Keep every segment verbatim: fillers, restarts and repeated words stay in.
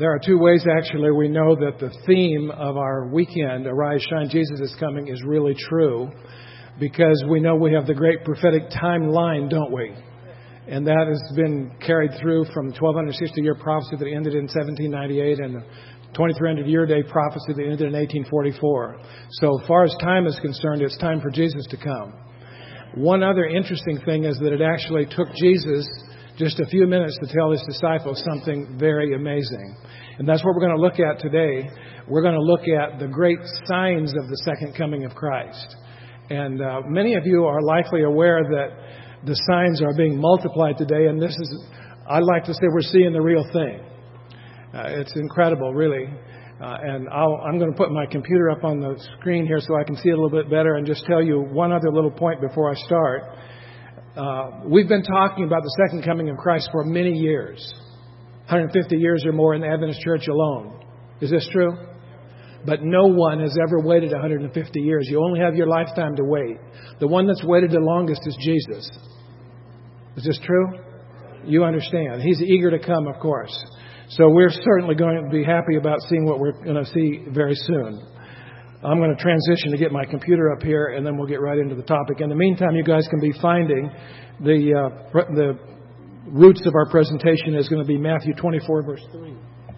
There are two ways, actually, we know that the theme of our weekend, Arise, Shine, Jesus is Coming, is really true, because we know we have the great prophetic timeline, don't we? And that has been carried through from the twelve sixty year prophecy that ended in seventeen ninety-eight and the twenty-three hundred year day prophecy that ended in eighteen forty-four. So as far as time is concerned, it's time for Jesus to come. One other interesting thing is that it actually took Jesus just a few minutes to tell his disciples something very amazing. And that's what we're going to look at today. We're going to look at the great signs of the second coming of Christ. And uh, many of you are likely aware that the signs are being multiplied today. And this is, I like to say, we're seeing the real thing. Uh, it's incredible, really. Uh, and I'll, I'm going to put my computer up on the screen here so I can see it a little bit better and just tell you one other little point before I start. Uh, we've been talking about the second coming of Christ for many years, one hundred fifty years or more in the Adventist Church alone. Is this true? But no one has ever waited one hundred fifty years. You only have your lifetime to wait. The one that's waited the longest is Jesus. Is this true? You understand. He's eager to come, of course. So we're certainly going to be happy about seeing what we're going to see very soon. I'm going to transition to get my computer up here, and then we'll get right into the topic. In the meantime, you guys can be finding the uh, the roots of our presentation is going to be Matthew twenty-four, verse three.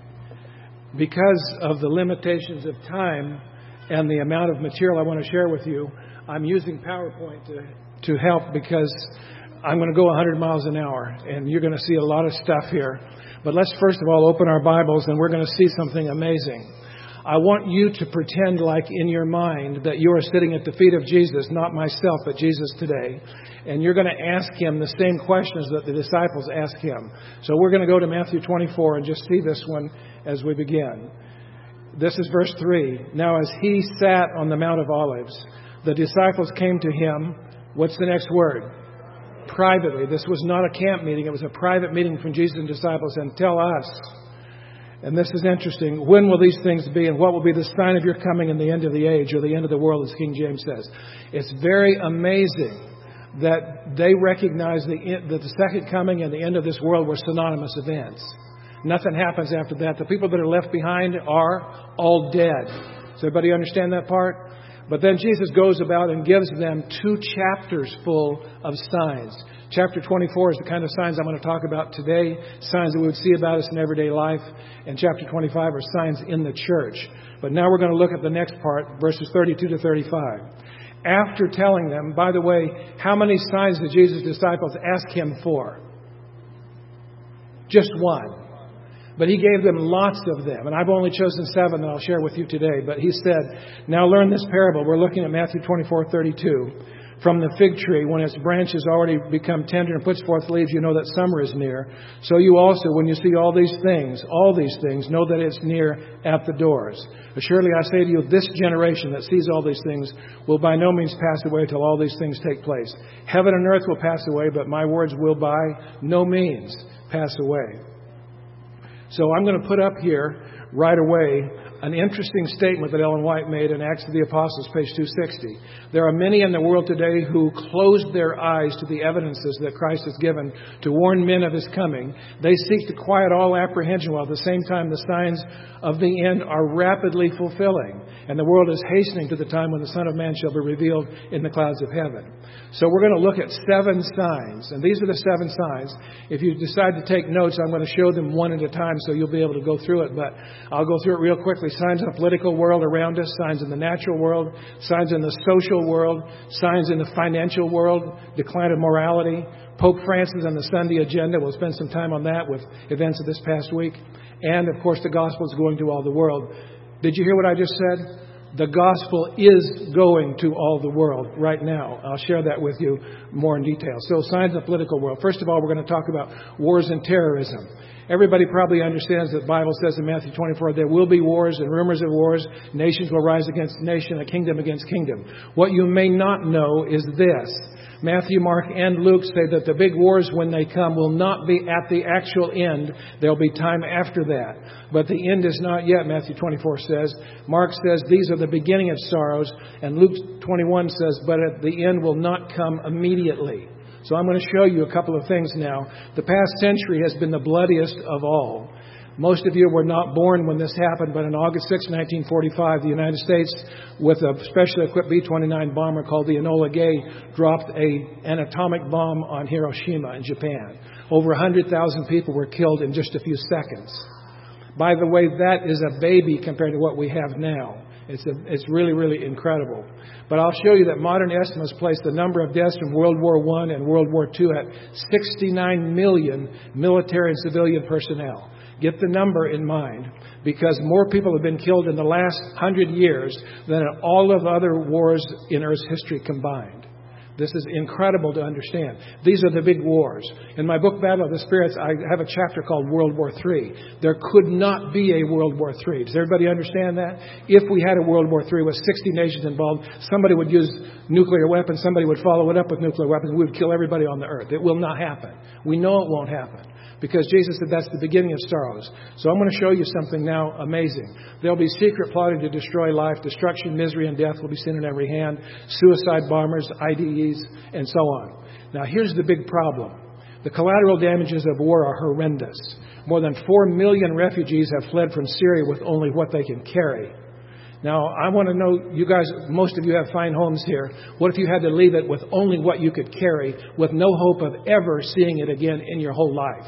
Because of the limitations of time and the amount of material I want to share with you, I'm using PowerPoint to, to help, because I'm going to go one hundred miles an hour, and you're going to see a lot of stuff here. But let's first of all open our Bibles, and we're going to see something amazing. I want you to pretend like in your mind that you are sitting at the feet of Jesus, not myself, but Jesus today. And you're going to ask him the same questions that the disciples asked him. So we're going to go to Matthew twenty-four and just see this one as we begin. This is verse three. Now as he sat on the Mount of Olives, the disciples came to him. What's the next word? Privately. This was not a camp meeting. It was a private meeting between Jesus and disciples. And tell us, and this is interesting, when will these things be, and what will be the sign of your coming and the end of the age, or the end of the world, as King James says. It's very amazing that they recognize the, that the second coming and the end of this world were synonymous events. Nothing happens after that. The people that are left behind are all dead. Does everybody understand that part? But then Jesus goes about and gives them two chapters full of signs. Chapter twenty-four is the kind of signs I'm going to talk about today, signs that we would see about us in everyday life. And chapter twenty-five are signs in the church. But now we're going to look at the next part, verses thirty-two to thirty-five. After telling them, by the way, how many signs did Jesus' disciples ask him for? Just one. But he gave them lots of them. And I've only chosen seven that I'll share with you today. But he said, now learn this parable. We're looking at Matthew twenty-four thirty-two. From the fig tree, when its branches already become tender and puts forth leaves, you know that summer is near. So you also, when you see all these things, all these things, know that it's near at the doors. Surely I say to you, this generation that sees all these things will by no means pass away till all these things take place. Heaven and earth will pass away, but my words will by no means pass away. So I'm going to put up here right away an interesting statement that Ellen White made in Acts of the Apostles, page two sixty. There are many in the world today who closed their eyes to the evidences that Christ has given to warn men of his coming. They seek to quiet all apprehension while at the same time the signs of the end are rapidly fulfilling. And the world is hastening to the time when the Son of Man shall be revealed in the clouds of heaven. So we're going to look at seven signs. And these are the seven signs. If you decide to take notes, I'm going to show them one at a time so you'll be able to go through it. But I'll go through it real quickly. Signs in the political world around us, signs in the natural world, signs in the social world, signs in the financial world, decline of morality, Pope Francis and the Sunday agenda. We'll spend some time on that with events of this past week. And, of course, the gospel is going to all the world. Did you hear what I just said? The gospel is going to all the world right now. I'll share that with you more in detail. So, signs in the political world. First of all, we're going to talk about wars and terrorism. Everybody probably understands that the Bible says in Matthew twenty-four, there will be wars and rumors of wars. Nations will rise against nation, a kingdom against kingdom. What you may not know is this. Matthew, Mark, and Luke say that the big wars, when they come, will not be at the actual end. There'll be time after that. But the end is not yet, Matthew twenty-four says. Mark says these are the beginning of sorrows. And Luke twenty-one says, but at the end will not come immediately. So I'm going to show you a couple of things now. The past century has been the bloodiest of all. Most of you were not born when this happened, but on August sixth, nineteen forty-five, the United States, with a specially equipped B twenty-nine bomber called the Enola Gay, dropped a, an atomic bomb on Hiroshima in Japan. Over one hundred thousand people were killed in just a few seconds. By the way, that is a baby compared to what we have now. It's, a, it's really, really incredible. But I'll show you that modern estimates place the number of deaths from World War One and World War Two at sixty-nine million military and civilian personnel. Get the number in mind, because more people have been killed in the last hundred years than in all of the other wars in Earth's history combined. This is incredible to understand. These are the big wars. In my book, Battle of the Spirits, I have a chapter called World War Three. There could not be a World War Three. Does everybody understand that? If we had a World War Three with sixty nations involved, somebody would use nuclear weapons, somebody would follow it up with nuclear weapons, and we would kill everybody on the earth. It will not happen. We know it won't happen, because Jesus said that's the beginning of sorrows. So I'm going to show you something now amazing. There'll be secret plotting to destroy life. Destruction, misery, and death will be seen in every hand. Suicide bombers, I D Es, and so on. Now here's the big problem. The collateral damages of war are horrendous. More than four million refugees have fled from Syria with only what they can carry. Now, I want to know, you guys, most of you have fine homes here. What if you had to leave it with only what you could carry, with no hope of ever seeing it again in your whole life?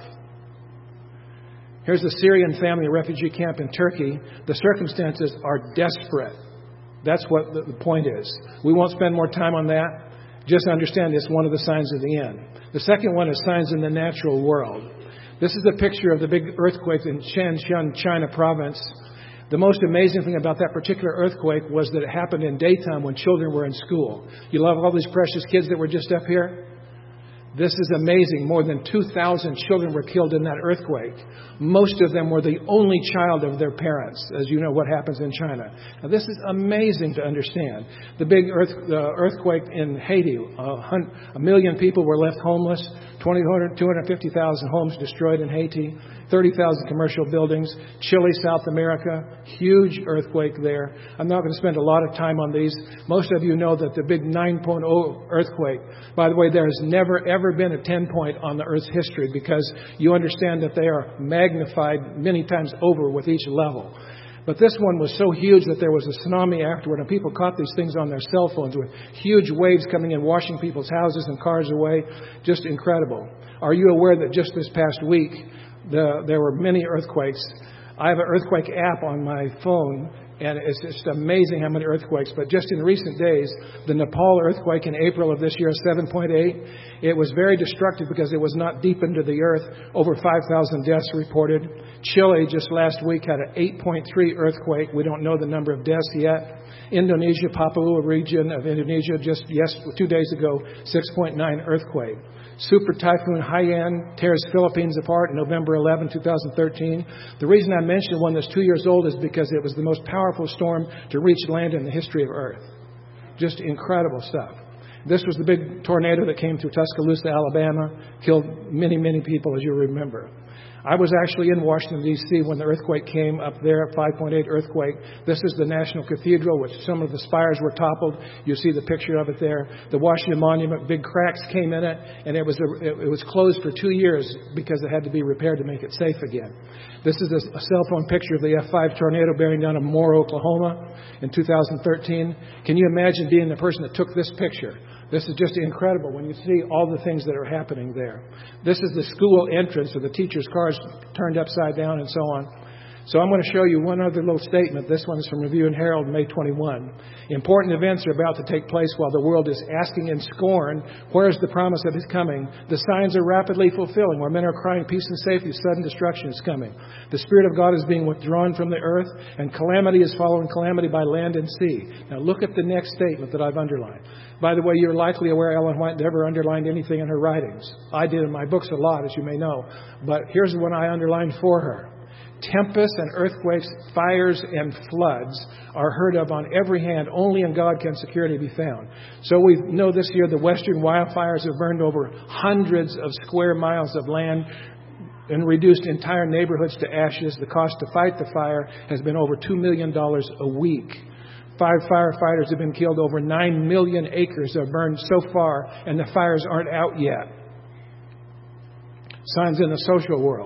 Here's a Syrian family refugee camp in Turkey. The circumstances are desperate. That's what the point is. We won't spend more time on that. Just understand it's one of the signs of the end. The second one is signs in the natural world. This is a picture of the big earthquake in Shenzhen, China province. The most amazing thing about that particular earthquake was that it happened in daytime when children were in school. You love all these precious kids that were just up here? This is amazing. More than two thousand children were killed in that earthquake. Most of them were the only child of their parents, as you know what happens in China. Now, this is amazing to understand. The big earth, uh, earthquake in Haiti, uh, a million people were left homeless, two hundred fifty thousand homes destroyed in Haiti, thirty thousand commercial buildings. Chile, South America, huge earthquake there. I'm not going to spend a lot of time on these. Most of you know that the big nine point oh earthquake, by the way, there has never, ever been a ten point on the Earth's history, because you understand that they are magnified many times over with each level. But this one was so huge that there was a tsunami afterward, and people caught these things on their cell phones with huge waves coming in, washing people's houses and cars away. Just incredible. Are you aware that just this past week, the, there were many earthquakes? I have an earthquake app on my phone, and it's just amazing how many earthquakes. But just in recent days, the Nepal earthquake in April of this year, seven point eight, it was very destructive because it was not deep into the earth. Over five thousand deaths reported. Chile just last week had an eight point three earthquake. We don't know the number of deaths yet. Indonesia, Papua region of Indonesia, just yes, two days ago, six point nine earthquake. Super Typhoon Haiyan tears Philippines apart on November eleventh, twenty thirteen. The reason I mentioned one that's two years old is because it was the most powerful storm to reach land in the history of Earth. Just incredible stuff. This was the big tornado that came through Tuscaloosa, Alabama, killed many, many people, as you remember. I was actually in Washington, D C when the earthquake came up there, five point eight earthquake. This is the National Cathedral, which some of the spires were toppled. You see the picture of it there. The Washington Monument, big cracks came in it, and it was a, it was closed for two years because it had to be repaired to make it safe again. This is a, a cell phone picture of the F five tornado bearing down on Moore, Oklahoma in two thousand thirteen. Can you imagine being the person that took this picture? This is just incredible when you see all the things that are happening there. This is the school entrance with the teachers' cars turned upside down and so on. So I'm going to show you one other little statement. This one is from Review and Herald, May twenty-first. Important events are about to take place while the world is asking in scorn, where is the promise of His coming? The signs are rapidly fulfilling. Where men are crying peace and safety, sudden destruction is coming. The Spirit of God is being withdrawn from the earth, and calamity is following calamity by land and sea. Now look at the next statement that I've underlined. By the way, you're likely aware Ellen White never underlined anything in her writings. I did in my books a lot, as you may know. But here's the one I underlined for her. Tempests and earthquakes, fires and floods are heard of on every hand. Only in God can security be found. So we know this year the western wildfires have burned over hundreds of square miles of land and reduced entire neighborhoods to ashes. The cost to fight the fire has been over two million dollars a week. Five firefighters have been killed. Over nine million acres have burned so far, and the fires aren't out yet. Signs in the social world.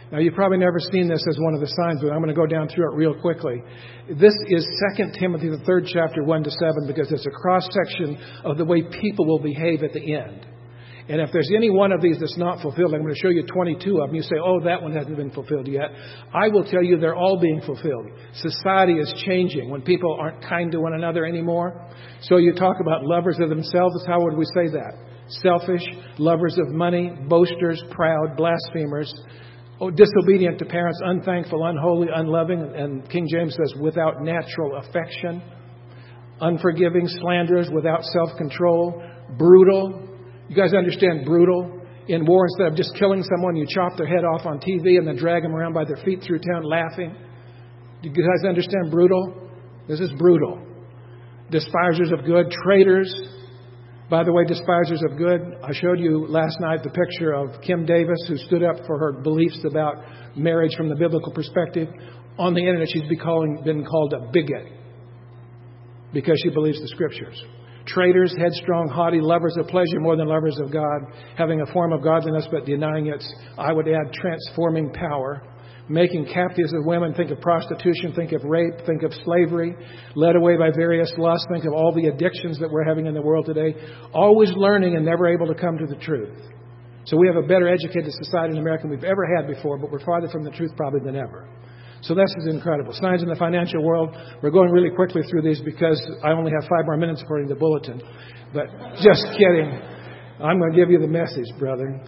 Now, you've probably never seen this as one of the signs, but I'm going to go down through it real quickly. This is Second Timothy, the third chapter, one to seven, because it's a cross-section of the way people will behave at the end. And if there's any one of these that's not fulfilled, I'm going to show you twenty-two of them. You say, oh, that one hasn't been fulfilled yet. I will tell you they're all being fulfilled. Society is changing when people aren't kind to one another anymore. So you talk about lovers of themselves. How would we say that? Selfish, lovers of money, boasters, proud, blasphemers, oh, disobedient to parents, unthankful, unholy, unloving. And King James says, without natural affection, unforgiving, slanderers, without self-control, brutal. You guys understand brutal? In war, instead of just killing someone, you chop their head off on T V and then drag them around by their feet through town laughing. Do you guys understand brutal? This is brutal. Despisers of good, traitors. By the way, despisers of good, I showed you last night the picture of Kim Davis, who stood up for her beliefs about marriage from the biblical perspective. On the internet, she's been, calling, been called a bigot because she believes the Scriptures. Traitors, headstrong, haughty, lovers of pleasure more than lovers of God, having a form of godliness but denying its, I would add, transforming power, making captives of women. Think of prostitution, think of rape, think of slavery, led away by various lusts, think of all the addictions that we're having in the world today, always learning and never able to come to the truth. So we have a better educated society in America than we've ever had before, but we're farther from the truth probably than ever. So this is incredible. Signs in the financial world. We're going really quickly through these because I only have five more minutes according to the bulletin. But just kidding. I'm going to give you the message, brother.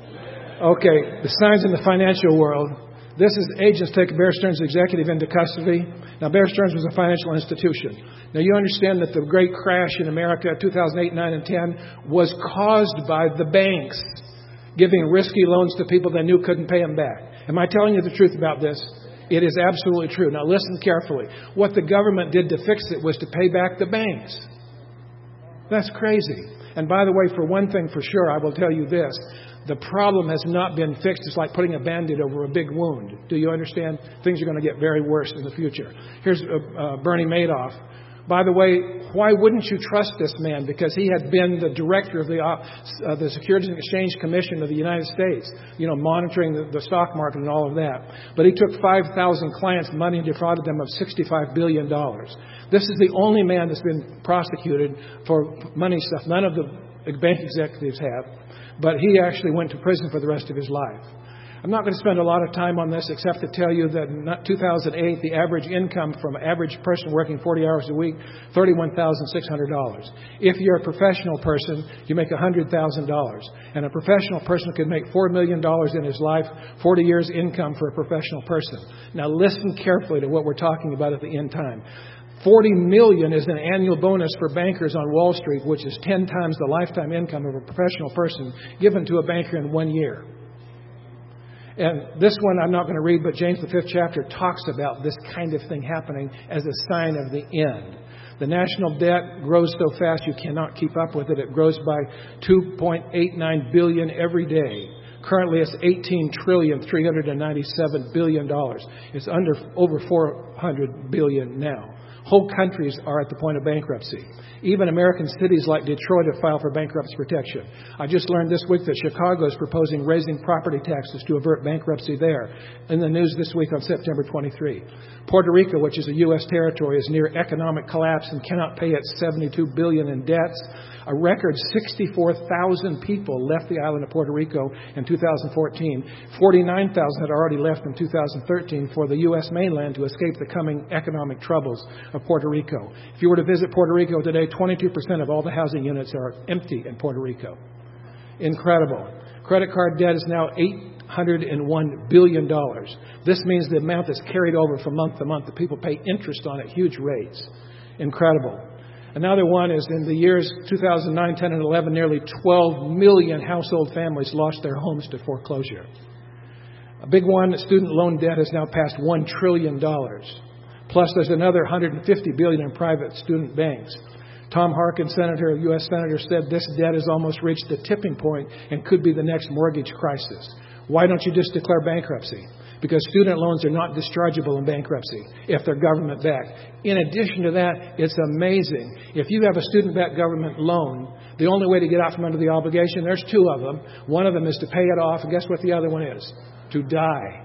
Okay, the signs in the financial world. This is agents take Bear Stearns executive into custody. Now, Bear Stearns was a financial institution. Now, you understand that the great crash in America, two thousand eight, nine, and ten, was caused by the banks giving risky loans to people they knew couldn't pay them back. Am I telling you the truth about this? It is absolutely true. Now listen carefully. What the government did to fix it was to pay back the banks. That's crazy. And by the way, for one thing for sure, I will tell you this. The problem has not been fixed. It's like putting a Band-Aid over a big wound. Do you understand? Things are going to get very worse in the future. Here's uh, uh, Bernie Madoff. By the way, why wouldn't you trust this man? Because he had been the director of the uh, the Securities and Exchange Commission of the United States, you know, monitoring the, the stock market and all of that. But he took five thousand clients' money and defrauded them of sixty-five billion dollars. This is the only man that's been prosecuted for money stuff. None of the bank executives have. But he actually went to prison for the rest of his life. I'm not going to spend a lot of time on this except to tell you that in two thousand eight, the average income from an average person working forty hours a week, thirty-one thousand six hundred dollars. If you're a professional person, you make one hundred thousand dollars. And a professional person could make four million dollars in his life, forty years income for a professional person. Now listen carefully to what we're talking about at the end time. forty million dollars is an annual bonus for bankers on Wall Street, which is ten times the lifetime income of a professional person given to a banker in one year. And this one I'm not going to read, but James the fifth chapter talks about this kind of thing happening as a sign of the end. The national debt grows so fast you cannot keep up with it. It grows by two point eight nine billion dollars every day. Currently, it's eighteen trillion three hundred ninety-seven billion dollars. It's under over four hundred billion dollars now. Whole countries are at the point of bankruptcy. Even American cities like Detroit have filed for bankruptcy protection. I just learned this week that Chicago is proposing raising property taxes to avert bankruptcy there. In the news this week on September twenty-third. Puerto Rico, which is a U S territory, is near economic collapse and cannot pay its seventy-two billion dollars in debts. A record sixty-four thousand people left the island of Puerto Rico in two thousand fourteen. forty-nine thousand had already left in two thousand thirteen for the U S mainland to escape the coming economic troubles of Puerto Rico. If you were to visit Puerto Rico today, twenty-two percent of all the housing units are empty in Puerto Rico. Incredible. Credit card debt is now eight hundred one billion dollars. This means the amount that's carried over from month to month. The people pay interest on it, huge rates. Incredible. Another one is in the years two thousand nine, ten, and eleven, nearly twelve million household families lost their homes to foreclosure. A big one, student loan debt has now passed one trillion dollars. Plus, there's another one hundred fifty billion dollars in private student banks. Tom Harkin, Senator, U S Senator, said this debt has almost reached the tipping point and could be the next mortgage crisis. Why don't you just declare bankruptcy? Because student loans are not dischargeable in bankruptcy if they're government-backed. In addition to that, it's amazing. If you have a student-backed government loan, the only way to get out from under the obligation, there's two of them. One of them is to pay it off, and guess what the other one is? To die.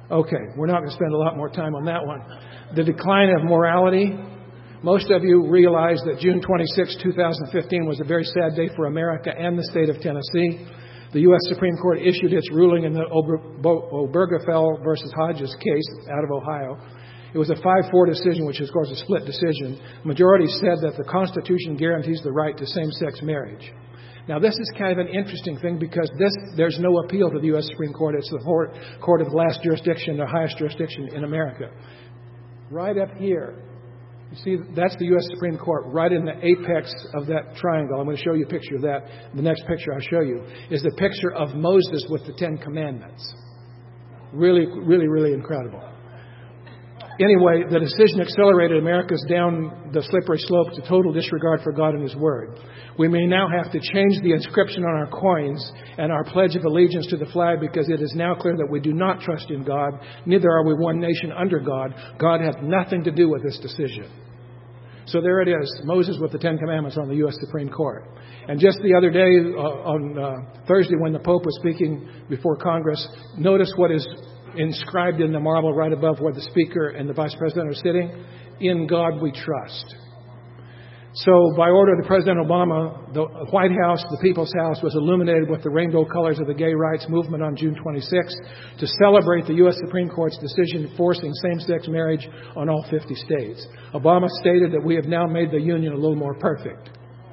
Okay, we're not going to spend a lot more time on that one. The decline of morality. Most of you realize that June twenty-sixth, twenty fifteen was a very sad day for America and the state of Tennessee. The U S Supreme Court issued its ruling in the Obergefell versus Hodges case out of Ohio. It was a five four decision, which is, of course, a split decision. The majority said that the Constitution guarantees the right to same-sex marriage. Now, this is kind of an interesting thing because this there's no appeal to the U S Supreme Court. It's the court of the last jurisdiction, the highest jurisdiction in America. Right up here, you see, that's the U S Supreme Court right in the apex of that triangle. I'm going to show you a picture of that. The next picture I'll show you is the picture of Moses with the Ten Commandments. Really, really, really incredible. Anyway, the decision accelerated America's down the slippery slope to total disregard for God and His Word. We may now have to change the inscription on our coins and our pledge of allegiance to the flag because it is now clear that we do not trust in God, neither are we one nation under God. God had nothing to do with this decision. So there it is, Moses with the Ten Commandments on the U S Supreme Court. And just the other day, uh, on uh, Thursday, when the Pope was speaking before Congress, notice what is inscribed in the marble right above where the Speaker and the Vice President are sitting. In God we trust. So by order of the President Obama, the White House, the People's House, was illuminated with the rainbow colors of the gay rights movement on June twenty-sixth to celebrate the U S Supreme Court's decision forcing same-sex marriage on all fifty states. Obama stated that we have now made the union a little more perfect.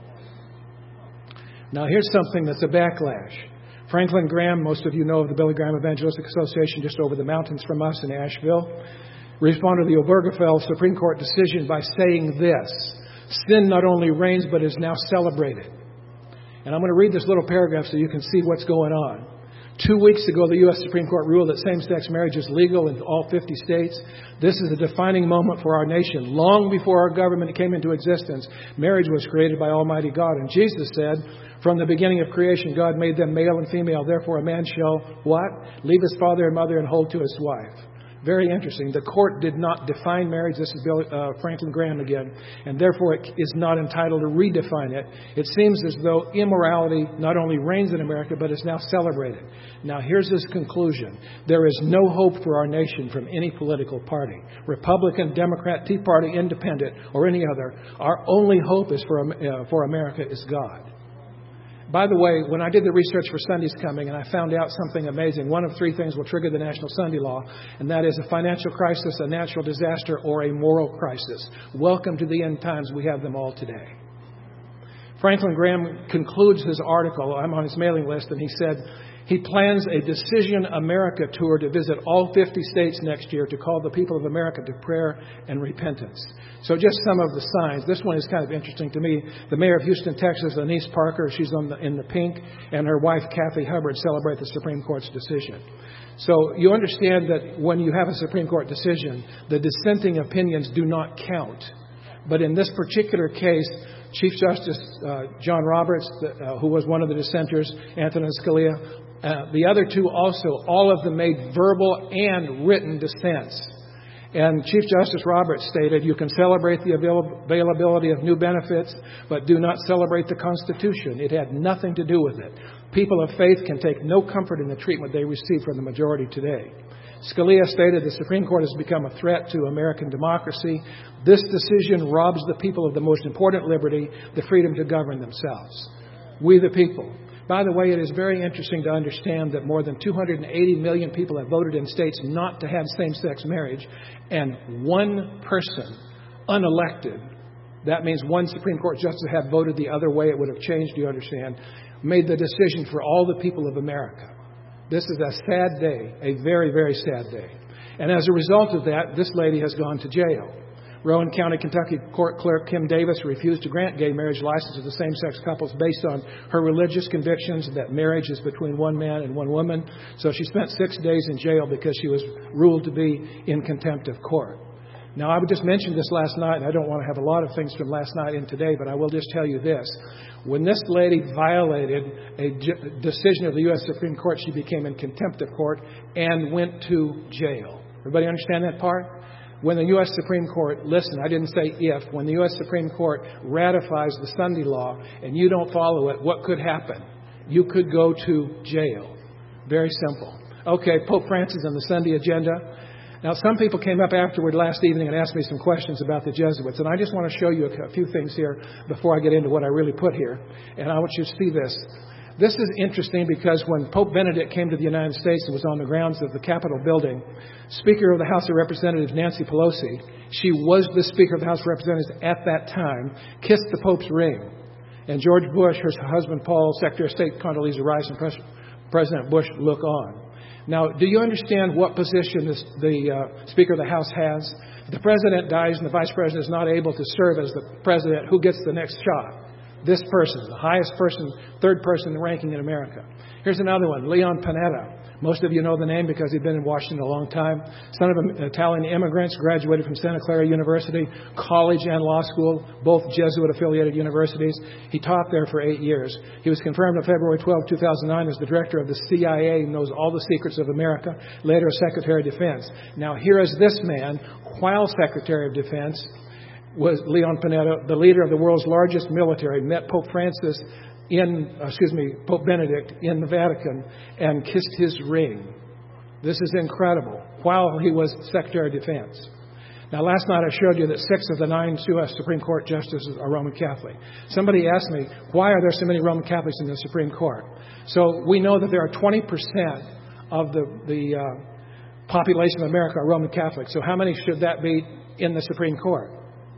Now here's something that's a backlash. Franklin Graham, most of you know of the Billy Graham Evangelistic Association just over the mountains from us in Asheville, responded to the Obergefell Supreme Court decision by saying this: sin not only reigns, but is now celebrated. And I'm going to read this little paragraph so you can see what's going on. Two weeks ago, the U S Supreme Court ruled that same-sex marriage is legal in all fifty states. This is a defining moment for our nation. Long before our government came into existence, marriage was created by Almighty God. And Jesus said, from the beginning of creation, God made them male and female. Therefore, a man shall, what? Leave his father and mother and hold to his wife. Very interesting. The court did not define marriage. This is Bill, uh, Franklin Graham again. And therefore, it is not entitled to redefine it. It seems as though immorality not only reigns in America, but is now celebrated. Now, here's his conclusion. There is no hope for our nation from any political party. Republican, Democrat, Tea Party, Independent, or any other. Our only hope is for, uh, for America is God. By the way, when I did the research for Sunday's Coming, and I found out something amazing, one of three things will trigger the National Sunday Law, and that is a financial crisis, a natural disaster, or a moral crisis. Welcome to the end times. We have them all today. Franklin Graham concludes his article. I'm on his mailing list, and he said he plans a Decision America tour to visit all fifty states next year to call the people of America to prayer and repentance. So just some of the signs. This one is kind of interesting to me. The mayor of Houston, Texas, Anise Parker, she's on the, in the pink, and her wife, Kathy Hubbard, celebrate the Supreme Court's decision. So you understand that when you have a Supreme Court decision, the dissenting opinions do not count. But in this particular case, Chief Justice uh, John Roberts, uh, who was one of the dissenters, Antonin Scalia, uh, the other two also, all of them made verbal and written dissents. And Chief Justice Roberts stated, you can celebrate the availability of new benefits, but do not celebrate the Constitution. It had nothing to do with it. People of faith can take no comfort in the treatment they receive from the majority today. Scalia stated the Supreme Court has become a threat to American democracy. This decision robs the people of the most important liberty, the freedom to govern themselves. We the people. By the way, it is very interesting to understand that more than two hundred eighty million people have voted in states not to have same-sex marriage, and one person, unelected, that means one Supreme Court justice had voted the other way, it would have changed, do you understand, made the decision for all the people of America. This is a sad day, a very, very sad day. And as a result of that, this lady has gone to jail. Rowan County, Kentucky Court Clerk Kim Davis refused to grant gay marriage licenses to same-sex couples based on her religious convictions that marriage is between one man and one woman. So she spent six days in jail because she was ruled to be in contempt of court. Now, I would just mention this last night, and I don't want to have a lot of things from last night in today, but I will just tell you this. When this lady violated a decision of the U S Supreme Court, she became in contempt of court and went to jail. Everybody understand that part? When the U S Supreme Court, listen, I didn't say if, when the U S Supreme Court ratifies the Sunday Law and you don't follow it, what could happen? You could go to jail. Very simple. Okay, Pope Francis on the Sunday agenda. Now, some people came up afterward last evening and asked me some questions about the Jesuits, and I just want to show you a few things here before I get into what I really put here. And I want you to see this. This is interesting because when Pope Benedict came to the United States and was on the grounds of the Capitol building, Speaker of the House of Representatives Nancy Pelosi, she was the Speaker of the House of Representatives at that time, kissed the Pope's ring. And George Bush, her husband Paul, Secretary of State Condoleezza Rice, and Pres- President Bush look on. Now, do you understand what position this, the uh, Speaker of the House has? If the President dies and the Vice President is not able to serve as the President, who gets the next shot? This person, the highest person, third person in ranking in America. Here's another one, Leon Panetta. Most of you know the name because he'd been in Washington a long time. Son of Italian immigrants, graduated from Santa Clara University, college and law school, both Jesuit-affiliated universities. He taught there for eight years. He was confirmed on February twelfth, two thousand nine as the director of the C I A, knows all the secrets of America, later Secretary of Defense. Now here is this man, while Secretary of Defense, was Leon Panetta, the leader of the world's largest military, met Pope Francis in, excuse me, Pope Benedict in the Vatican and kissed his ring. This is incredible, while he was Secretary of Defense. Now, last night I showed you that six of the nine U S Supreme Court justices are Roman Catholic. Somebody asked me, why are there so many Roman Catholics in the Supreme Court? So we know that there are twenty percent of the, the uh, population of America are Roman Catholic. So how many should that be in the Supreme Court?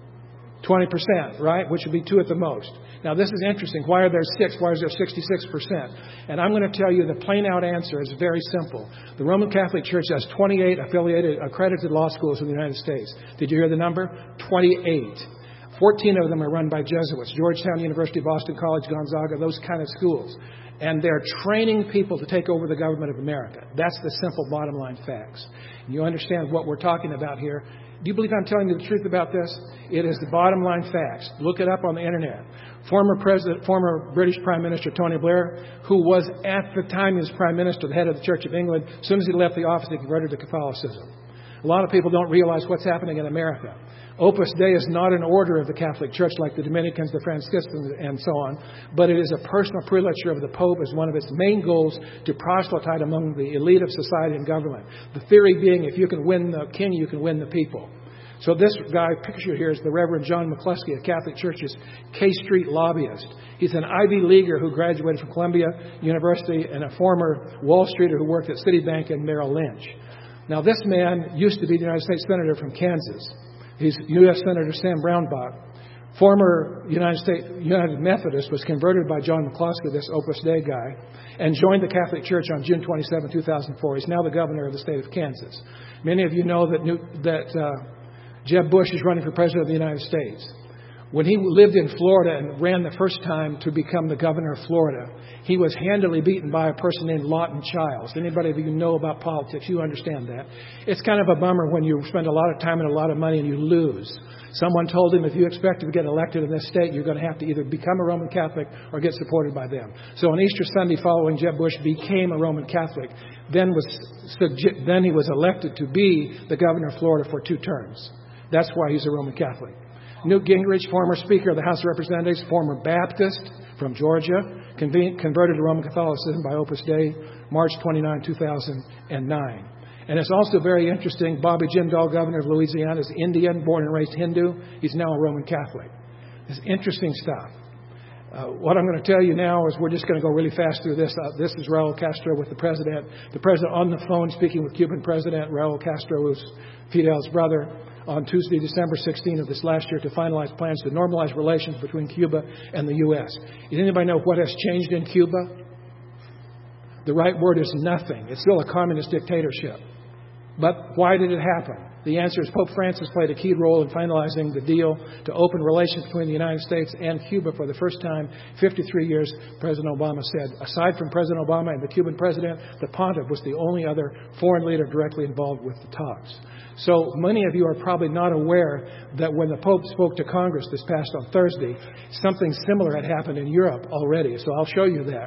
twenty percent, right? Which would be two at the most. Now, this is interesting. Why are there six? Why is there sixty-six percent? And I'm going to tell you the plain out answer is very simple. The Roman Catholic Church has twenty-eight affiliated, accredited law schools in the United States. Did you hear the number? twenty-eight. fourteen of them are run by Jesuits. Georgetown University, Boston College, Gonzaga, those kind of schools. And they're training people to take over the government of America. That's the simple bottom line facts. And you understand what we're talking about here. Do you believe I'm telling you the truth about this? It is the bottom line facts. Look it up on the internet. Former President, former British Prime Minister Tony Blair, who was at the time he was Prime Minister, the head of the Church of England, as soon as he left the office, he converted to Catholicism. A lot of people don't realize what's happening in America. Opus Dei is not an order of the Catholic Church like the Dominicans, the Franciscans, and so on, but it is a personal prelature of the Pope as one of its main goals to proselyte among the elite of society and government. The theory being if you can win the king, you can win the people. So this guy pictured here is the Reverend John McCluskey, a Catholic Church's K Street lobbyist. He's an Ivy Leaguer who graduated from Columbia University and a former Wall Streeter who worked at Citibank and Merrill Lynch. Now, this man used to be the United States Senator from Kansas. He's U S Senator Sam Brownback. Former United States United Methodist, was converted by John McCluskey, this Opus Dei guy, and joined the Catholic Church on June twenty-seventh, two thousand four. He's now the governor of the state of Kansas. Many of you know that, New, that uh, Jeb Bush is running for president of the United States. When he lived in Florida and ran the first time to become the governor of Florida, he was handily beaten by a person named Lawton Chiles. Anybody of you know about politics, you understand that. It's kind of a bummer when you spend a lot of time and a lot of money and you lose. Someone told him if you expect to get elected in this state, you're going to have to either become a Roman Catholic or get supported by them. So on Easter Sunday following, Jeb Bush became a Roman Catholic. Then, was, then he was elected to be the governor of Florida for two terms. That's why he's a Roman Catholic. Newt Gingrich, former Speaker of the House of Representatives, former Baptist from Georgia, converted to Roman Catholicism by Opus Dei, March twenty-ninth, two thousand nine. And it's also very interesting, Bobby Jindal, governor of Louisiana, is Indian, born and raised Hindu. He's now a Roman Catholic. It's interesting stuff. Uh, what I'm going to tell you now is we're just going to go really fast through this. Uh, this is Raul Castro with the president. The president on the phone speaking with Cuban President Raul Castro, who's Fidel's brother, on Tuesday, December sixteenth of this last year to finalize plans to normalize relations between Cuba and the U S. Does anybody know what has changed in Cuba? The right word is nothing. It's still a communist dictatorship. But why did it happen? The answer is Pope Francis played a key role in finalizing the deal to open relations between the United States and Cuba for the first time in fifty-three years, President Obama said. Aside from President Obama and the Cuban president, the pontiff was the only other foreign leader directly involved with the talks. So many of you are probably not aware that when the Pope spoke to Congress this past on Thursday, something similar had happened in Europe already. So I'll show you that.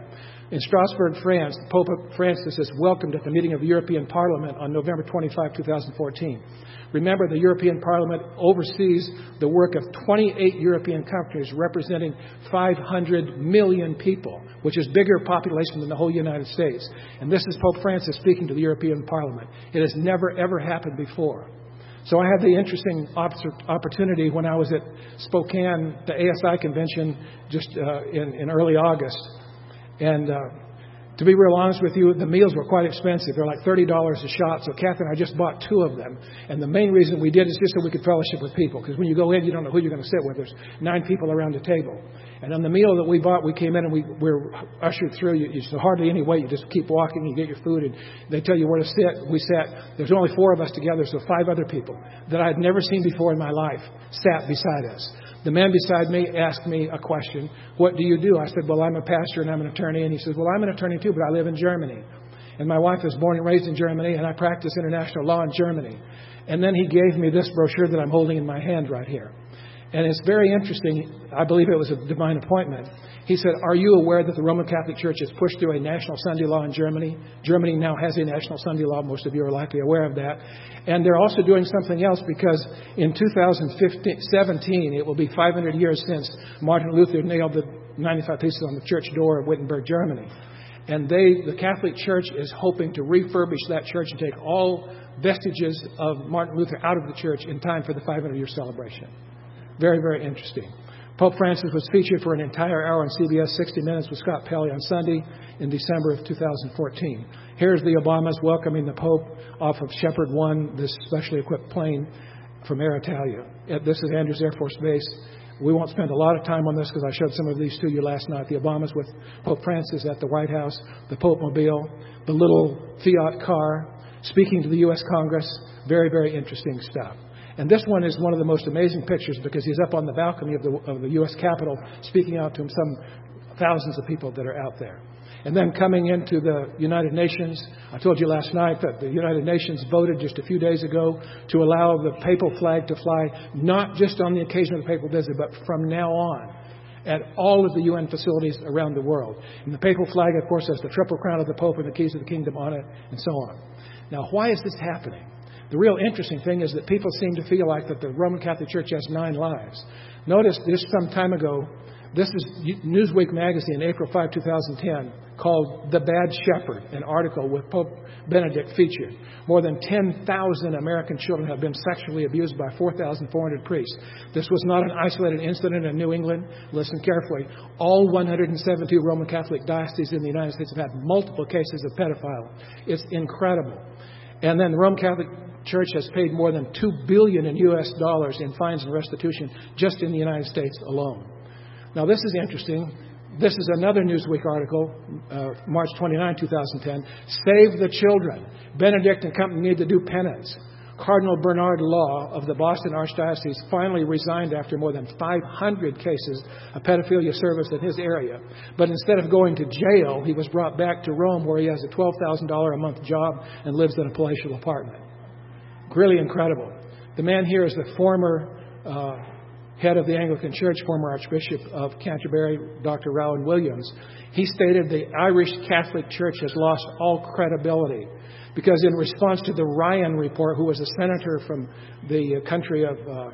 In Strasbourg, France, Pope Francis is welcomed at the meeting of the European Parliament on November twenty-fifth, twenty fourteen. Remember, the European Parliament oversees the work of twenty-eight European countries representing five hundred million people, which is bigger population than the whole United States. And this is Pope Francis speaking to the European Parliament. It has never, ever happened before. So I had the interesting opportunity when I was at Spokane, the A S I convention, just uh, in, in early August. And uh, to be real honest with you, the meals were quite expensive. They're like thirty dollars a shot. So Catherine and I just bought two of them. And the main reason we did is just so we could fellowship with people. Because when you go in, you don't know who you're going to sit with. There's nine people around the table. And on the meal that we bought, we came in and we were ushered through. You, you hardly any wait. You just keep walking. You get your food and they tell you where to sit. We sat. There's only four of us together, so five other people that I had never seen before in my life sat beside us. The man beside me asked me a question. What do you do? I said, well, I'm a pastor and I'm an attorney. And he says, well, I'm an attorney too, but I live in Germany. And my wife was born and raised in Germany, and I practice international law in Germany. And then he gave me this brochure that I'm holding in my hand right here. And it's very interesting. I believe it was a divine appointment. He said, are you aware that the Roman Catholic Church has pushed through a national Sunday law in Germany? Germany now has a national Sunday law. Most of you are likely aware of that. And they're also doing something else because in two thousand seventeen, it will be five hundred years since Martin Luther nailed the ninety-five pieces on the church door of Wittenberg, Germany. And they, the Catholic Church is hoping to refurbish that church and take all vestiges of Martin Luther out of the church in time for the five hundred year celebration. Very, very interesting. Pope Francis was featured for an entire hour on C B S sixty minutes with Scott Pelley on Sunday in December of two thousand fourteen. Here's the Obamas welcoming the Pope off of Shepherd one, this specially equipped plane from Air Italia. This is Andrews Air Force Base. We won't spend a lot of time on this because I showed some of these to you last night. The Obamas with Pope Francis at the White House, the Pope Mobile, the little Fiat car, speaking to the U S Congress. Very, very interesting stuff. And this one is one of the most amazing pictures because he's up on the balcony of the, of the U S Capitol speaking out to some thousands of people that are out there. And then coming into the United Nations, I told you last night that the United Nations voted just a few days ago to allow the papal flag to fly not just on the occasion of the papal visit, but from now on at all of the U N facilities around the world. And the papal flag, of course, has the triple crown of the Pope and the keys of the kingdom on it, and so on. Now, why is this happening? The real interesting thing is that people seem to feel like that the Roman Catholic Church has nine lives. Notice this some time ago, this is Newsweek magazine, April fifth, twenty ten, called The Bad Shepherd, an article with Pope Benedict featured. More than ten thousand American children have been sexually abused by four thousand four hundred priests. This was not an isolated incident in New England. Listen carefully. All one hundred seventy-two Roman Catholic dioceses in the United States have had multiple cases of pedophilia. It's incredible. And then the Roman Catholic Church has paid more than two billion dollars in U S dollars in fines and restitution just in the United States alone. Now, this is interesting. This is another Newsweek article, uh, March twenty-ninth, twenty ten. Save the children. Benedict and company need to do penance. Cardinal Bernard Law of the Boston Archdiocese finally resigned after more than five hundred cases of pedophilia service in his area. But instead of going to jail, he was brought back to Rome where he has a twelve thousand dollars a month job and lives in a palatial apartment. Really incredible. The man here is the former uh, head of the Anglican Church, former Archbishop of Canterbury, Doctor Rowan Williams. He stated the Irish Catholic Church has lost all credibility because in response to the Ryan report, who was a senator from the country of uh,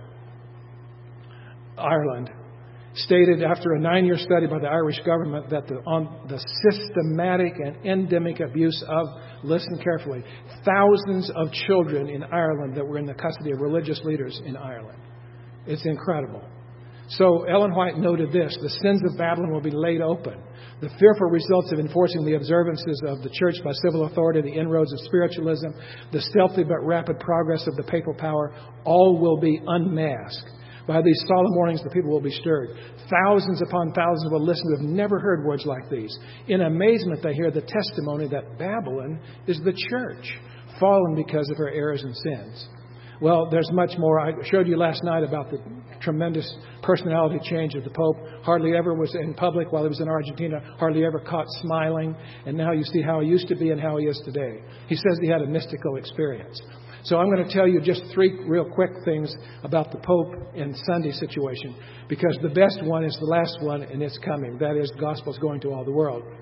Ireland, stated after a nine-year study by the Irish government that the, on the systematic and endemic abuse of, listen carefully, thousands of children in Ireland that were in the custody of religious leaders in Ireland. It's incredible. So Ellen White noted this: the sins of Babylon will be laid open. The fearful results of enforcing the observances of the church by civil authority, the inroads of spiritualism, the stealthy but rapid progress of the papal power, all will be unmasked. By these solemn warnings, the people will be stirred. Thousands upon thousands will listen who have never heard words like these. In amazement, they hear the testimony that Babylon is the church, fallen because of her errors and sins. Well, there's much more. I showed you last night about the tremendous personality change of the Pope. Hardly ever was in public while he was in Argentina. Hardly ever caught smiling. And now you see how he used to be and how he is today. He says he had a mystical experience. So I'm going to tell you just three real quick things about the Pope and Sunday situation, because the best one is the last one, and it's coming. That is, the gospel is going to all the world.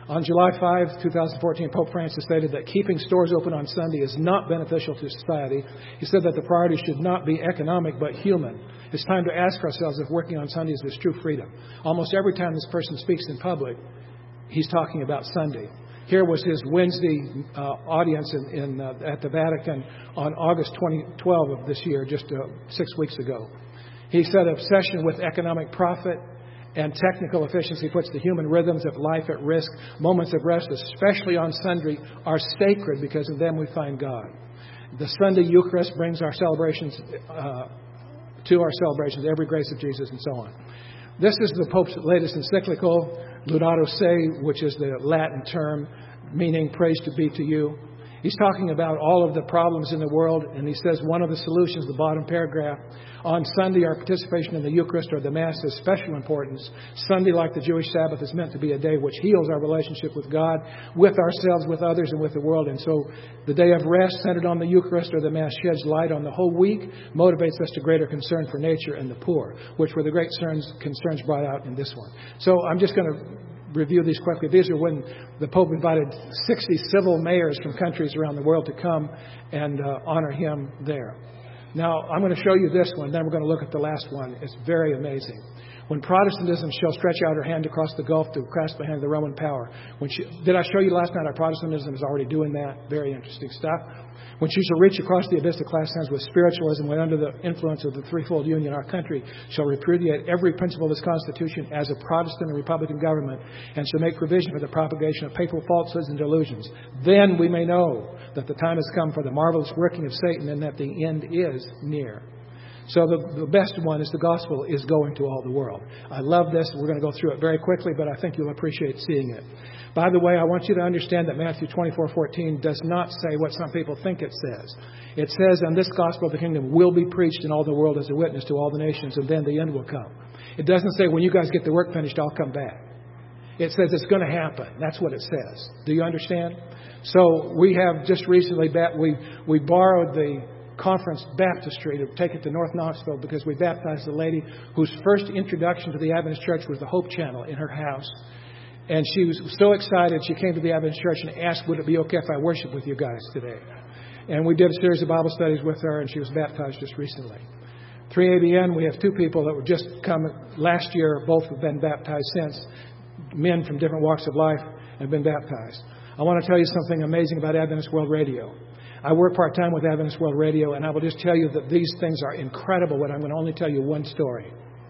On July fifth, twenty fourteen, Pope Francis stated that keeping stores open on Sunday is not beneficial to society. He said that the priority should not be economic but human. It's time to ask ourselves if working on Sundays is true freedom. Almost every time this person speaks in public, he's talking about Sunday. Here was his Wednesday uh, audience in, in, uh, at the Vatican on August twenty twelve of this year, just uh, six weeks ago. He said obsession with economic profit and technical efficiency puts the human rhythms of life at risk. Moments of rest, especially on Sunday, are sacred because in them we find God. The Sunday Eucharist brings our celebrations uh, to our celebrations, every grace of Jesus and so on. This is the Pope's latest encyclical, Laudato Si, which is the Latin term meaning praise to be to you. He's talking about all of the problems in the world, and he says one of the solutions, the bottom paragraph, on Sunday, our participation in the Eucharist or the Mass has special importance. Sunday, like the Jewish Sabbath, is meant to be a day which heals our relationship with God, with ourselves, with others, and with the world. And so the day of rest centered on the Eucharist or the Mass sheds light on the whole week, motivates us to greater concern for nature and the poor, which were the great concerns, concerns brought out in this one. So I'm just going to review these quickly. These are when the Pope invited sixty civil mayors from countries around the world to come and uh, honor him there. Now, I'm going to show you this one, then we're going to look at the last one. It's very amazing. When Protestantism shall stretch out her hand across the gulf to grasp the hand of the Roman power. When she, did I show you last night how Protestantism is already doing that? Very interesting stuff. When she shall reach across the abyss to clasp hands with spiritualism, when under the influence of the threefold union, our country shall repudiate every principle of this Constitution as a Protestant and Republican government, and shall make provision for the propagation of papal falsehoods and delusions. Then we may know that the time has come for the marvelous working of Satan, and that the end is near. So the, the best one is the gospel is going to all the world. I love this. We're going to go through it very quickly, but I think you'll appreciate seeing it. By the way, I want you to understand that Matthew twenty-four fourteen does not say what some people think it says. It says, and this gospel of the kingdom will be preached in all the world as a witness to all the nations, and then the end will come. It doesn't say when you guys get the work finished, I'll come back. It says it's going to happen. That's what it says. Do you understand? So we have just recently, we, we borrowed the conference baptistry to take it to North Knoxville because we baptized a lady whose first introduction to the Adventist Church was the Hope Channel in her house. And she was so excited, she came to the Adventist Church and asked, would it be okay if I worship with you guys today? And we did a series of Bible studies with her, and she was baptized just recently. three A B N, we have two people that were just come last year. Both have been baptized since. Men from different walks of life have been baptized. I want to tell you something amazing about Adventist World Radio. I work part-time with Adventist World Radio, and I will just tell you that these things are incredible, but I'm going to only tell you one story.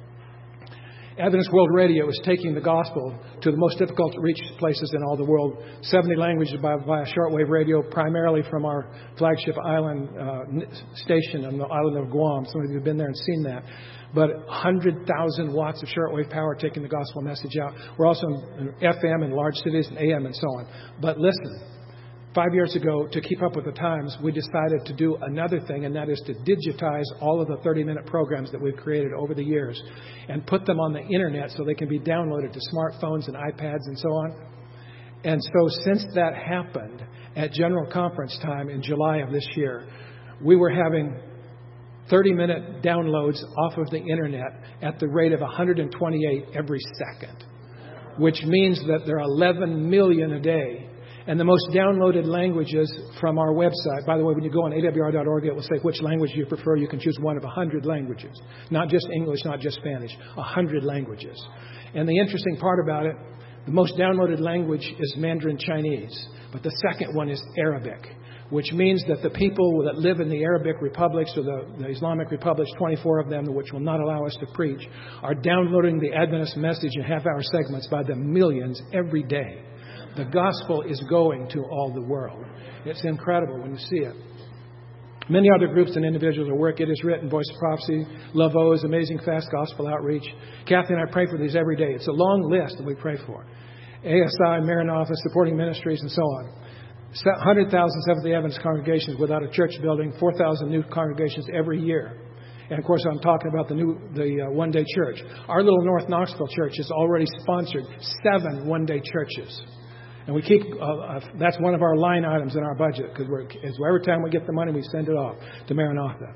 Adventist World Radio is taking the gospel to the most difficult to reach places in all the world. seventy languages by, via shortwave radio, primarily from our flagship island uh, station on the island of Guam. Some of you have been there and seen that. But one hundred thousand watts of shortwave power taking the gospel message out. We're also in F M in large cities and A M and so on. But listen. Five years ago, to keep up with the times, we decided to do another thing, and that is to digitize all of the thirty-minute programs that we've created over the years and put them on the Internet so they can be downloaded to smartphones and iPads and so on. And so since that happened, at General Conference time in July of this year, we were having thirty-minute downloads off of the Internet at the rate of one hundred twenty-eight every second, which means that there are eleven million a day. And the most downloaded languages from our website, by the way, when you go on A W R dot org, it will say which language you prefer. You can choose one of one hundred languages. Not just English, not just Spanish. one hundred languages. And the interesting part about it, the most downloaded language is Mandarin Chinese. But the second one is Arabic, which means that the people that live in the Arabic republics or the, the Islamic republics, twenty-four of them, which will not allow us to preach, are downloading the Adventist message in half-hour segments by the millions every day. The gospel is going to all the world. It's incredible when you see it. Many other groups and individuals are work. It is written, Voice of Prophecy, Love O's, Amazing Fast Gospel Outreach. Kathy and I pray for these every day. It's a long list that we pray for. A S I, Maranatha, supporting ministries, and so on. one hundred thousand Seventh-day Adventist congregations without a church building, four thousand new congregations every year. And, of course, I'm talking about the new, the uh, one-day church. Our little North Knoxville church has already sponsored seven one-day churches. And we keep, uh, uh, that's one of our line items in our budget, because we're, every time we get the money, we send it off to Maranatha.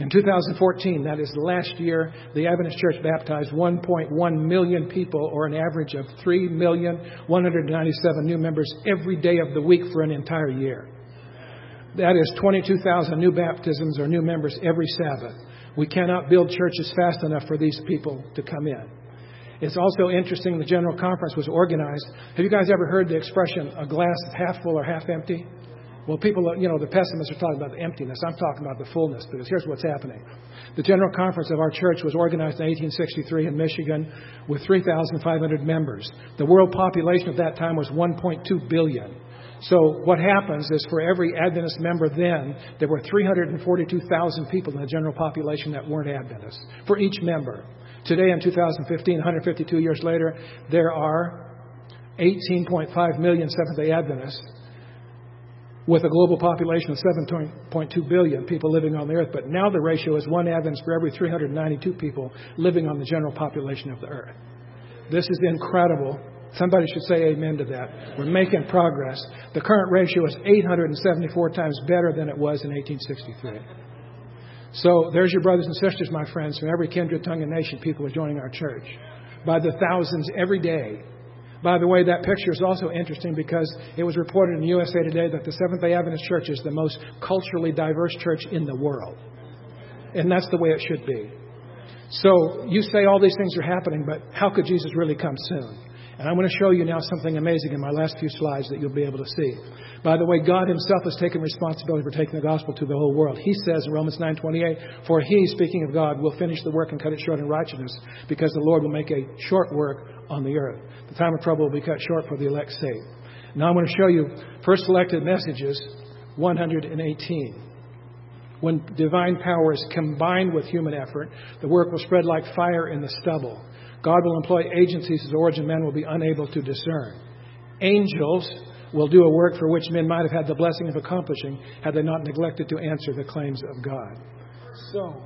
In two thousand fourteen, that is last year, the Adventist Church baptized one point one million people, or an average of three million one hundred ninety-seven new members every day of the week for an entire year. That is twenty-two thousand new baptisms or new members every Sabbath. We cannot build churches fast enough for these people to come in. It's also interesting, the General Conference was organized. Have you guys ever heard the expression, a glass half full or half empty? Well, people, you know, the pessimists are talking about the emptiness. I'm talking about the fullness, because here's what's happening. The General Conference of our church was organized in eighteen sixty-three in Michigan with three thousand five hundred members. The world population at that time was one point two billion. So what happens is, for every Adventist member then, there were three hundred forty-two thousand people in the general population that weren't Adventists, for each member. Today, in two thousand fifteen, one hundred fifty-two years later, there are eighteen point five million Seventh-day Adventists, with a global population of seven point two billion people living on the earth. But now the ratio is one Adventist for every three hundred ninety-two people living on the general population of the earth. This is incredible. Somebody should say amen to that. We're making progress. The current ratio is eight hundred seventy-four times better than it was in eighteen sixty-three. So there's your brothers and sisters, my friends, from every kindred, tongue, and nation. People are joining our church by the thousands every day. By the way, that picture is also interesting because it was reported in U S A Today that the Seventh-day Adventist Church is the most culturally diverse church in the world. And that's the way it should be. So you say all these things are happening, but how could Jesus really come soon? And I'm going to show you now something amazing in my last few slides that you'll be able to see. By the way, God himself has taken responsibility for taking the gospel to the whole world. He says in Romans nine twenty-eight, for he, speaking of God, will finish the work and cut it short in righteousness, because the Lord will make a short work on the earth. The time of trouble will be cut short for the elect's sake. Now I'm going to show you First Selected Messages one hundred eighteen. When divine power is combined with human effort, the work will spread like fire in the stubble. God will employ agencies whose origin men will be unable to discern. Angels will do a work for which men might have had the blessing of accomplishing had they not neglected to answer the claims of God. So,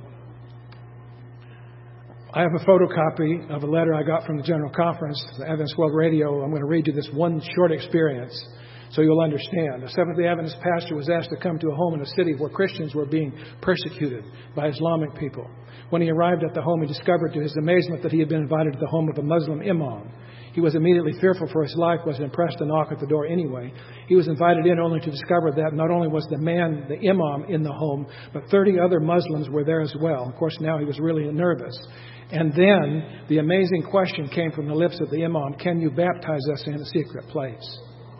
I have a photocopy of a letter I got from the General Conference, the Adventist World Radio. I'm going to read you this one short experience so you'll understand. A Seventh-day Adventist pastor was asked to come to a home in a city where Christians were being persecuted by Islamic people. When he arrived at the home, he discovered to his amazement that he had been invited to the home of a Muslim imam. He was immediately fearful for his life, was impressed to knock at the door anyway. He was invited in only to discover that not only was the man, the imam, in the home, but thirty other Muslims were there as well. Of course, now he was really nervous. And then the amazing question came from the lips of the imam, can you baptize us in a secret place?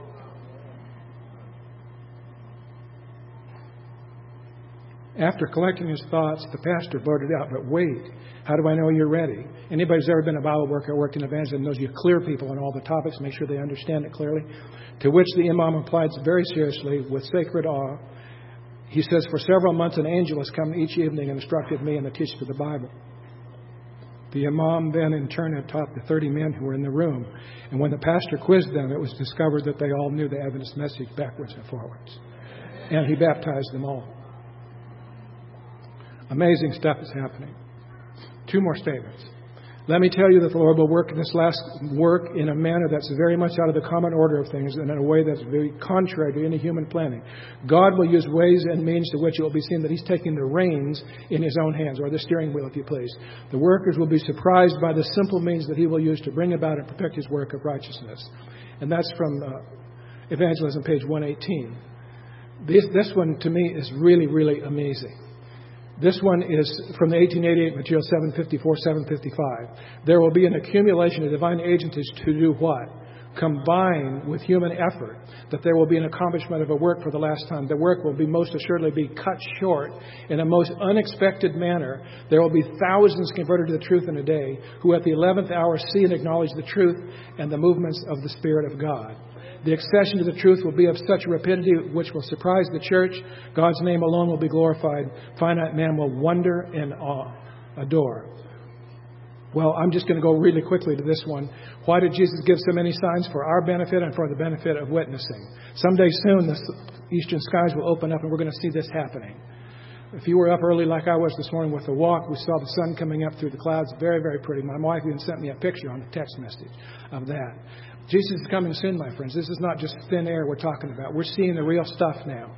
After collecting his thoughts, the pastor blurted out, but wait, how do I know you're ready? Anybody who's ever been a Bible worker or worked in evangelism knows you clear people on all the topics, make sure they understand it clearly. To which the imam replied very seriously, with sacred awe, he says, for several months an angel has come each evening and instructed me in the teaching of the Bible. The imam then in turn had taught the thirty men who were in the room. And when the pastor quizzed them, it was discovered that they all knew the Adventist message backwards and forwards. And he baptized them all. Amazing stuff is happening. Two more statements. Let me tell you that the Lord will work in this last work in a manner that's very much out of the common order of things and in a way that's very contrary to any human planning. God will use ways and means to which it will be seen that he's taking the reins in his own hands, or the steering wheel, if you please. The workers will be surprised by the simple means that he will use to bring about and perfect his work of righteousness. And that's from uh, Evangelism, page one eighteen. This, this one, to me, is really, really amazing. This one is from the eighteen eighty-eight material seven fifty-four, seven fifty-five. There will be an accumulation of divine agencies to do what? Combine with human effort, that there will be an accomplishment of a work for the last time. The work will be most assuredly be cut short in a most unexpected manner. There will be thousands converted to the truth in a day, who at the eleventh hour see and acknowledge the truth and the movements of the Spirit of God. The accession to the truth will be of such rapidity which will surprise the church. God's name alone will be glorified. Finite man will wonder and awe, adore. Well, I'm just going to go really quickly to this one. Why did Jesus give so many signs? For our benefit and for the benefit of witnessing. Someday soon the eastern skies will open up and we're going to see this happening. If you were up early like I was this morning with a walk, we saw the sun coming up through the clouds. Very, very pretty. My wife even sent me a picture on a text message of that. Jesus is coming soon, my friends. This is not just thin air we're talking about. We're seeing the real stuff now.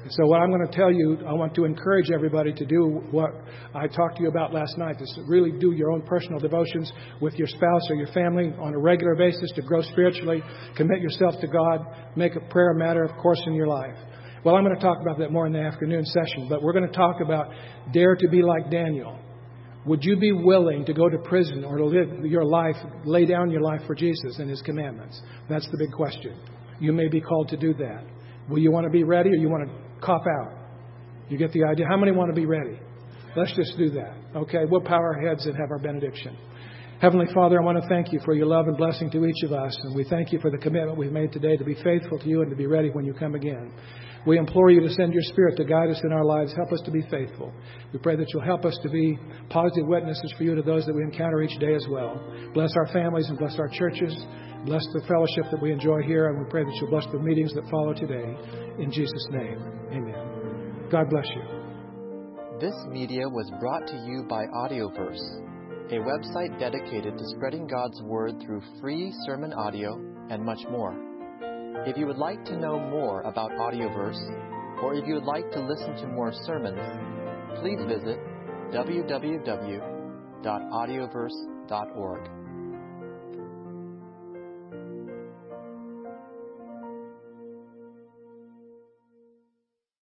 So what I'm going to tell you, I want to encourage everybody to do what I talked to you about last night, is to really do your own personal devotions with your spouse or your family on a regular basis to grow spiritually, commit yourself to God, make a prayer a matter of course in your life. Well, I'm going to talk about that more in the afternoon session, but we're going to talk about dare to be like Daniel. Would you be willing to go to prison or to live your life, lay down your life for Jesus and His commandments? That's the big question. You may be called to do that. Will you want to be ready or you want to cop out? You get the idea? How many want to be ready? Let's just do that. Okay, we'll bow our heads and have our benediction. Heavenly Father, I want to thank you for your love and blessing to each of us. And we thank you for the commitment we've made today to be faithful to you and to be ready when you come again. We implore you to send your Spirit to guide us in our lives. Help us to be faithful. We pray that you'll help us to be positive witnesses for you to those that we encounter each day as well. Bless our families and bless our churches. Bless the fellowship that we enjoy here. And we pray that you'll bless the meetings that follow today. In Jesus' name, amen. God bless you. This media was brought to you by Audioverse, a website dedicated to spreading God's Word through free sermon audio and much more. If you would like to know more about Audioverse, or if you would like to listen to more sermons, please visit w w w dot audioverse dot org.